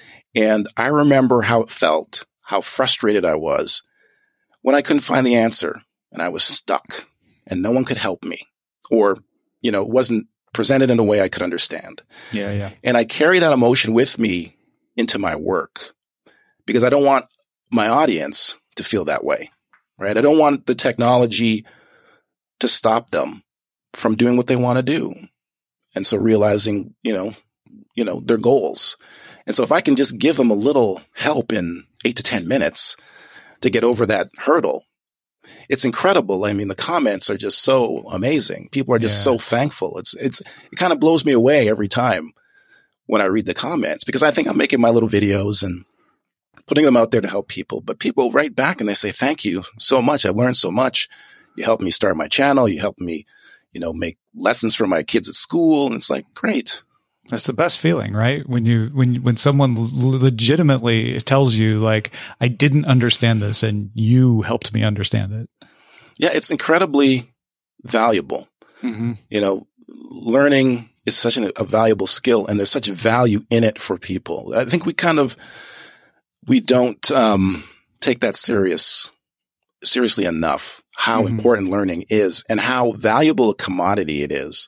And I remember how it felt, how frustrated I was when I couldn't find the answer and I was stuck and no one could help me, or, you know, it wasn't presented in a way I could understand. Yeah. Yeah. And I carry that emotion with me into my work because I don't want my audience to feel that way, right? I don't want the technology to stop them from doing what they want to do. And so realizing, you know, you know, their goals. And so if I can just give them a little help in eight to ten minutes to get over that hurdle, it's incredible. I mean, the comments are just so amazing. People are just Yeah. so thankful. It's, it's, it kind of blows me away every time when I read the comments because I think I'm making my little videos and putting them out there to help people. But people write back and they say, thank you so much. I learned so much. You helped me start my channel. You helped me, you know, make lessons for my kids at school. And it's like, great. That's the best feeling, right? When you, when, when someone l- legitimately tells you like, I didn't understand this and you helped me understand it. Yeah. It's incredibly valuable. Mm-hmm. You know, learning is such an, a valuable skill and there's such value in it for people. I think we kind of, we don't, um, take that serious, seriously enough, how Mhm. important learning is and how valuable a commodity it is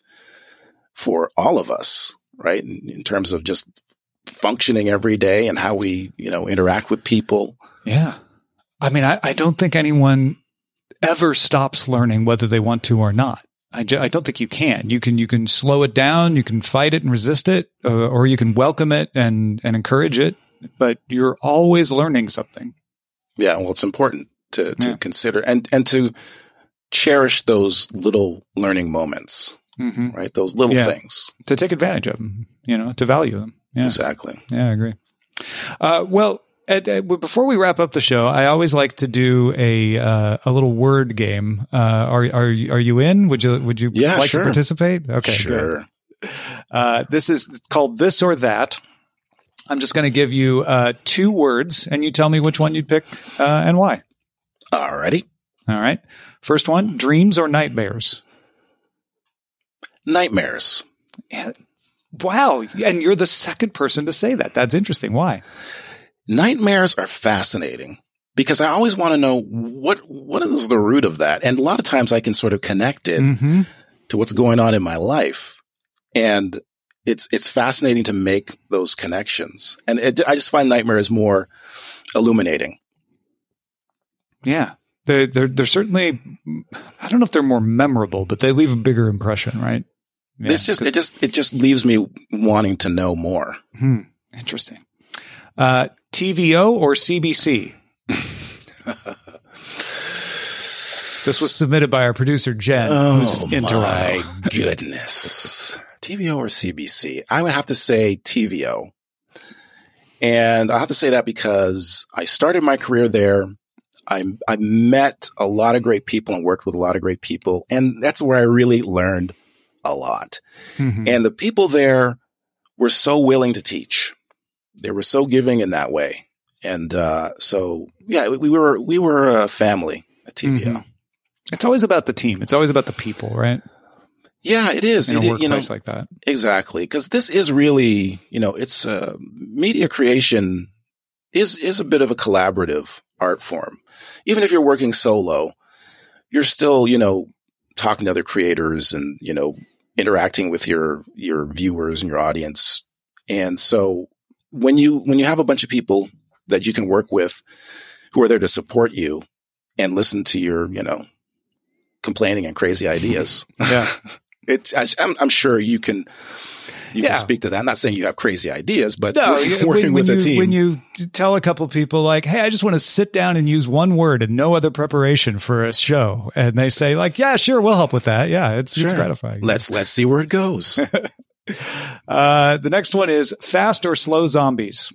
for all of us, right? In, in terms of just functioning every day and how we, you know, interact with people. Yeah. I mean, I, I don't think anyone ever stops learning whether they want to or not. I, ju- I don't think you can. You can, you can slow it down. You can fight it and resist it, uh, or you can welcome it and, and encourage it, but you're always learning something. Yeah. Well, it's important to, to Yeah. consider and, and to cherish those little learning moments, Mm-hmm. right? Those little Yeah. things. To take advantage of them, you know, to value them. Yeah. Exactly. Yeah, I agree. Uh, well, at, at, before we wrap up the show, I always like to do a uh, a little word game. Uh, are are you- are you in? Would you would you Yeah, like sure. to participate? Okay, Sure. good. Uh, this is called This or That. I'm just going to give you uh, two words, and you tell me which one you'd pick uh, and why. Alrighty. All right. First one: dreams or nightmares. Nightmares. Yeah. Wow, and you're the second person to say that. That's interesting. Why? Nightmares are fascinating because I always want to know what, what is the root of that? And a lot of times I can sort of connect it Mm-hmm. to what's going on in my life. And it's, it's fascinating to make those connections. And it, I just find nightmares more illuminating. Yeah. They're, they're, they're certainly, I don't know if they're more memorable, but they leave a bigger impression, right? Yeah, it's just, 'cause- it just, it just leaves me wanting to know more. Hmm, interesting. Uh, T V O or C B C? This was submitted by our producer, Jen, who's Oh in Toronto. my goodness. T V O or C B C? I would have to say T V O. And I have to say that because I started my career there. I, I met a lot of great people and worked with a lot of great people. And that's where I really learned a lot. Mhm. And the people there were so willing to teach. They were so giving in that way. And uh, so, yeah, we were we were a family at T V O. Mhm. It's always about the team. It's always about the people, right? Yeah, it is. In a It- workplace you know, like that. exactly. Because this is really, you know, it's uh, media creation is is a bit of a collaborative art form. Even if you're working solo, you're still, you know, talking to other creators and, you know, interacting with your your viewers and your audience. And so when you when you have a bunch of people that you can work with who are there to support you and listen to your, you know, complaining and crazy ideas. Yeah. It, I, I'm, I'm sure you can, you Yeah. can speak to that. I'm not saying you have crazy ideas, but No, working, when, working when with you, a team. when you tell a couple people like, hey, I just want to sit down and use one word and no other preparation for a show. And they say like, yeah, sure, we'll help with that. Yeah, it's, Sure. it's gratifying. Let's, let's see where it goes. Uh, the next one is fast or slow zombies.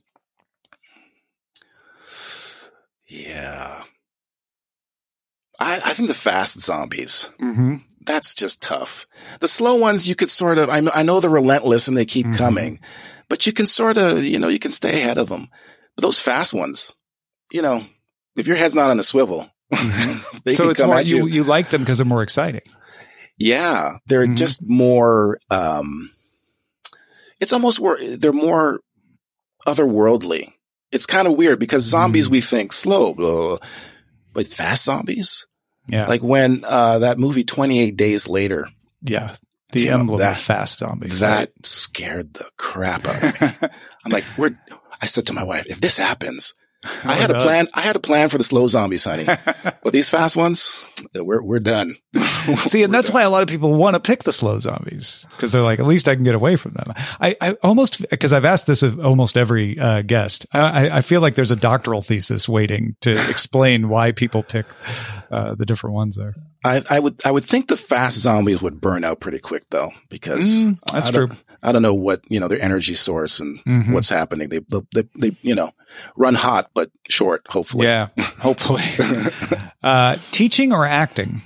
Yeah. I, I think the fast zombies. Mm-hmm. That's just tough. The slow ones, you could sort of, I know, I know they're relentless and they keep Mhm. coming, but you can sort of, you know, you can stay ahead of them. But those fast ones, you know, if your head's not on a swivel, they So can it's come more, at you, you. you like them because they're more exciting. Yeah. They're Mhm. just more, um, it's almost where they're more otherworldly. It's kind of weird because zombies, Mhm. we think slow, blah, blah, blah. But fast zombies, Yeah. like when, uh, that movie twenty-eight Days Later, yeah. The You know, emblem that- of fast zombies. that scared the crap out of me. I'm like, we're, I said to my wife, if this happens, I had a no. plan. I had a plan for the slow zombies, honey. But these fast ones, we're, we're done. See, and that's why a lot of people want to pick the slow zombies because they're like, at least I can get away from them. I, I almost, because I've asked this of almost every uh, guest, I, I feel like there's a doctoral thesis waiting to explain why people pick uh, the different ones there. I, I would, I would think the fast zombies would burn out pretty quick though, because Mm, that's I don't- true. I don't know what, you know, their energy source and Mhm. what's happening. They, they, they, you know, run hot, but short, hopefully. Yeah, hopefully. uh, teaching or acting?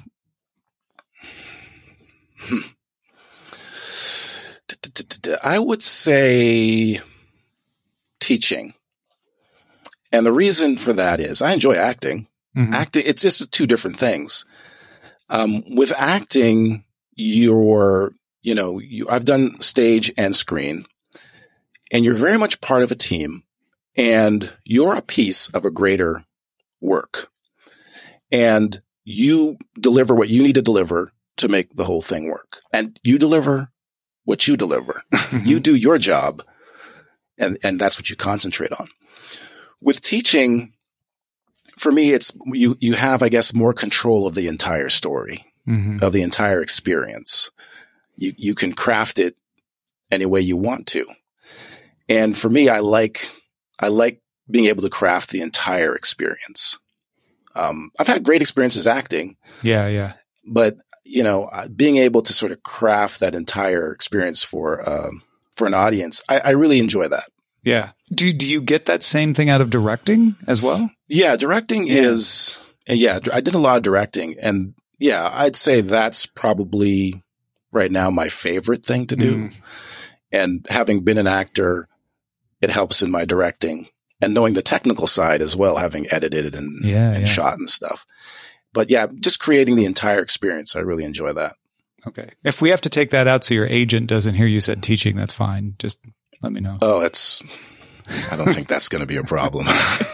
I would say teaching. And the reason for that is I enjoy acting. Mhm. Acting, it's just two different things. Um, with acting, you're, you know, you, I've done stage and screen, and you're very much part of a team, and you're a piece of a greater work. And you deliver what you need to deliver to make the whole thing work. And you deliver what you deliver. You do your job, and, and that's what you concentrate on. With teaching, for me, it's you, you have, I guess, more control of the entire story, Mhm. of the entire experience. You, you can craft it any way you want to. And for me, I like, I like being able to craft the entire experience. Um, I've had great experiences acting, Yeah, yeah. but you know, uh, being able to sort of craft that entire experience for, um, for an audience, I, I really enjoy that. Yeah. Do do you get that same thing out of directing as well? Yeah, directing Yeah. is, yeah, I did a lot of directing, and yeah, I'd say that's probably right now my favorite thing to do. Mm. And having been an actor, it helps in my directing and knowing the technical side as well, having edited and, Yeah, and yeah. shot and stuff. But yeah, just creating the entire experience, I really enjoy that. Okay. If we have to take that out so your agent doesn't hear you said teaching, that's fine. Just let me know. Oh, it's, I don't think that's going to be a problem.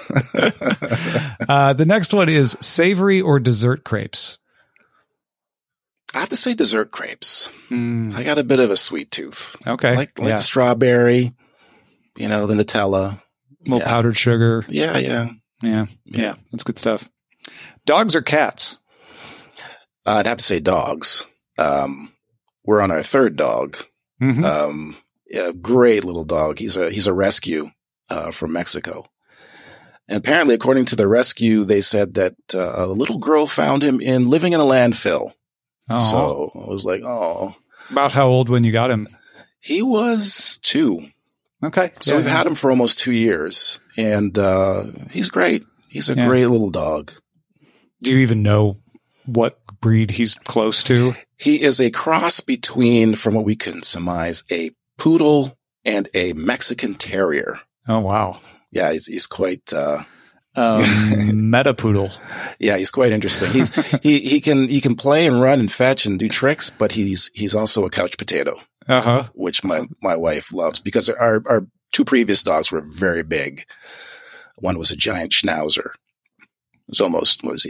Uh, the next one is savory or dessert crepes. I have to say dessert crepes. Mm. I got a bit of a sweet tooth. Okay. Like, like yeah. the strawberry, you know, the Nutella. A little yeah. powdered sugar. Yeah, yeah. Yeah. Yeah. Yeah. That's good stuff. Dogs or cats? Uh, I'd have to say dogs. Um, we're on our third dog. Mm-hmm. Um, yeah, great little dog. He's a, he's a rescue, uh, from Mexico. And apparently, according to the rescue, they said that, uh, a little girl found him in living in a landfill. Oh. So I was like, oh, About how old when you got him? he was two. Okay. So Yeah, we've yeah. had him for almost two years, and uh, he's great. He's a Yeah. great little dog. Do you even know what breed he's close to? He is a cross between, from what we can surmise, a poodle and a Mexican terrier. Oh, wow. Yeah, he's, he's quite. Uh, Um, Metapoodle. yeah, he's quite interesting. He's he he can he can play and run and fetch and do tricks, but he's he's also a couch potato, Uh huh. which my my wife loves because our our two previous dogs were very big. One was a giant schnauzer. It was almost, what was he,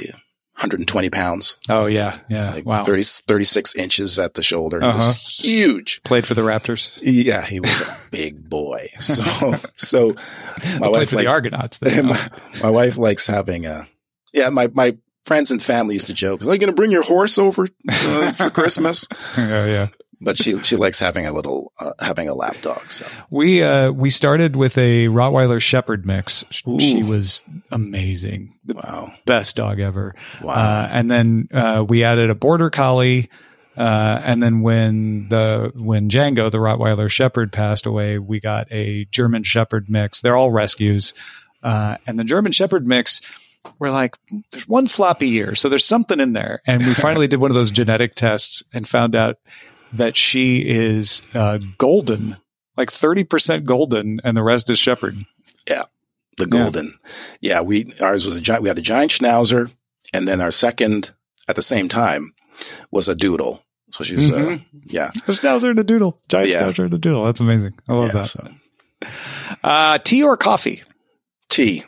hundred twenty pounds. Oh, yeah. Yeah. Like wow. thirty, thirty-six inches at the shoulder. He Uh-huh. was huge. Played for the Raptors. Yeah, he was a big boy. So, so my Played wife for likes, the Argonauts. Then. my, my wife likes having a, yeah, my, my friends and family used to joke, are you going to bring your horse over uh, for Christmas? yeah, yeah. But she, she likes having a little, uh, having a lap dog. So We, uh, we started with a Rottweiler Shepherd mix. Ooh. She was amazing. The wow. best dog ever. Wow. Uh, and then, uh, we added a Border Collie. Uh, and then when the, when Django, the Rottweiler Shepherd, passed away, we got a German Shepherd mix. They're all rescues. Uh, and the German Shepherd mix, we're like, there's one floppy ear. So there's something in there. And we finally did one of those genetic tests and found out that she is, uh, golden, like thirty percent golden, and the rest is Shepherd. Yeah. The golden. Yeah. yeah we, ours was a giant, we had a giant schnauzer, and then our second at the same time was a doodle. So she's, mm-hmm. uh, yeah. A schnauzer and a doodle. Giant yeah. schnauzer and a doodle. That's amazing. I love yeah, that. So. Uh, tea or coffee? Tea.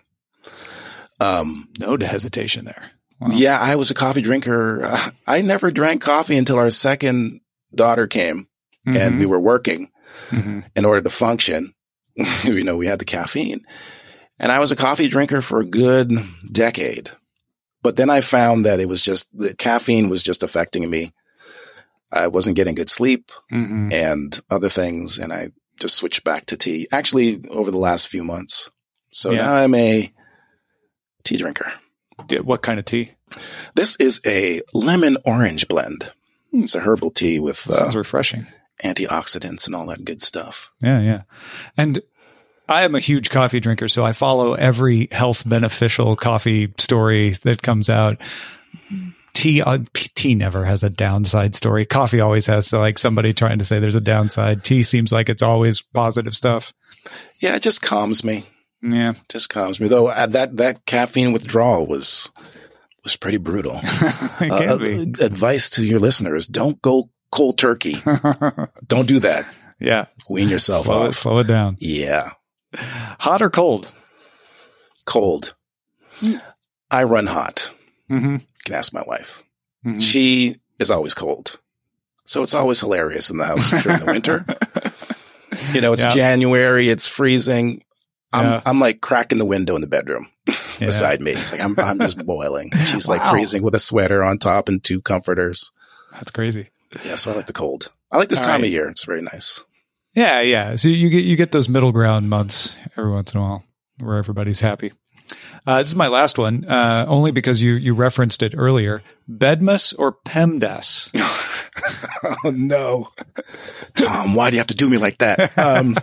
Um, no hesitation there. Wow. Yeah. I was a coffee drinker. Uh, I never drank coffee until our second daughter came, mm-hmm. and we were working mm-hmm. in order to function. You know, we had the caffeine, and I was a coffee drinker for a good decade. But then I found that it was just the caffeine was just affecting me. I wasn't getting good sleep mm-hmm. and other things. And I just switched back to tea actually over the last few months. So yeah. now I'm a tea drinker. What kind of tea? This is a lemon orange blend. It's a herbal tea with sounds uh, refreshing, antioxidants and all that good stuff. Yeah, yeah. And I am a huge coffee drinker, so I follow every health beneficial coffee story that comes out. Tea, uh, tea never has a downside story. Coffee always has like somebody trying to say there's a downside. Tea seems like it's always positive stuff. Yeah, it just calms me. Yeah, it just calms me. Though uh, that that caffeine withdrawal was. was pretty brutal. It can uh, be. Advice to your listeners: don't go cold turkey. Don't do that. Yeah, wean yourself slow off. It, slow it down. Yeah. Hot or cold? Cold. Mm. I run hot. Mm-hmm. You can ask my wife. Mm-hmm. She is always cold, so it's always hilarious in the house during the winter. You know, it's yeah. January. It's freezing. I'm yeah. I'm like cracking the window in the bedroom yeah. beside me. It's like I'm I'm just boiling. She's wow. like freezing with a sweater on top and two comforters. That's crazy. Yeah, so I like the cold. I like this All time right. of year. It's very nice. Yeah, yeah. So you get you get those middle ground months every once in a while where everybody's happy. Uh, this is my last one, uh, only because you you referenced it earlier. Bedmas or PEMDAS? Oh no, Tom! Why do you have to do me like that? Um,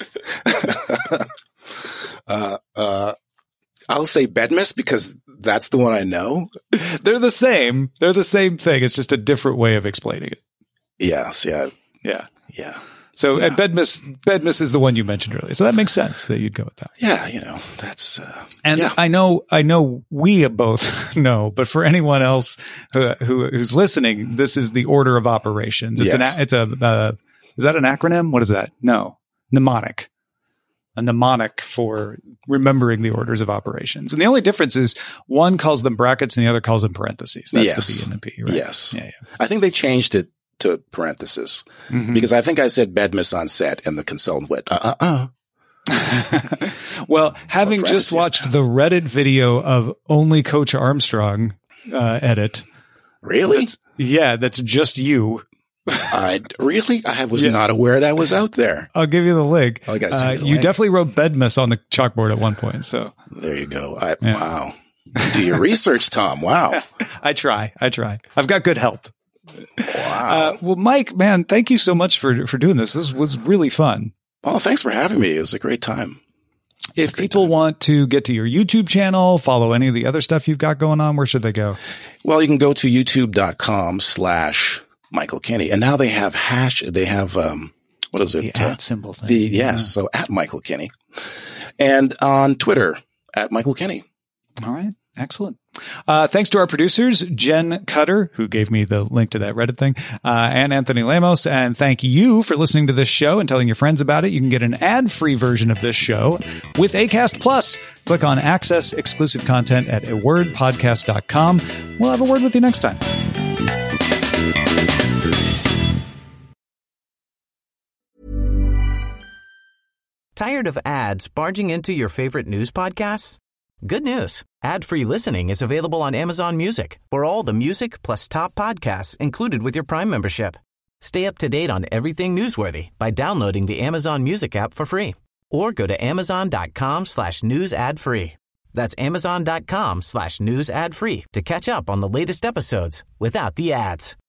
Uh, uh, I'll say Bedmas because that's the one I know. They're the same. They're the same thing. It's just a different way of explaining it. Yes. Yeah. Yeah. Yeah. So yeah. and Bedmas, Bedmas is the one you mentioned earlier. So that makes sense that you'd go with that. Yeah. You know, that's, uh, and yeah. I know, I know we both know, but for anyone else who, who who's listening, this is the order of operations. It's yes. an, it's a, uh, is that an acronym? What is that? No, mnemonic. A mnemonic for remembering the orders of operations. And the only difference is one calls them brackets and the other calls them parentheses. That's yes. the B and the P, right? Yes. Yeah, yeah. I think they changed it to parentheses mm-hmm. because I think I said Bedmas on set and the consultant went, uh, uh, uh. Well, having just watched the Reddit video of only Coach Armstrong uh, edit. Really? That's, yeah, that's just you. I really, I was yeah. not aware that was out there. I'll give you the link. Oh, I got uh, you definitely wrote Bedmas on the chalkboard at one point. So there you go. I, yeah. Wow. Do your research, Tom. Wow. I try. I try. I've got good help. Wow. Uh, well, Mike, man, thank you so much for, for doing this. This was really fun. Oh, thanks for having me. It was a great time. If people time. want to get to your YouTube channel, follow any of the other stuff you've got going on, where should they go? Well, you can go to youtube.com slash Michael Kinney. And now they have hash, they have, um, what is it? The at uh, symbol thing. The, yes. Yeah. So at Michael Kinney. And on Twitter, at Michael Kinney. All right. Excellent. Uh, thanks to our producers, Jen Cutter, who gave me the link to that Reddit thing, uh, and Anthony Lemos. And thank you for listening to this show and telling your friends about it. You can get an ad-free version of this show with Acast Plus. Click on Access Exclusive Content at a word podcast dot com. We'll have a word with you next time. Tired of ads barging into your favorite news podcasts? Good news. Ad-free listening is available on Amazon Music for all the music plus top podcasts included with your Prime membership. Stay up to date on everything newsworthy by downloading the Amazon Music app for free or go to amazon.com slash news ad free. That's amazon.com slash news ad free to catch up on the latest episodes without the ads.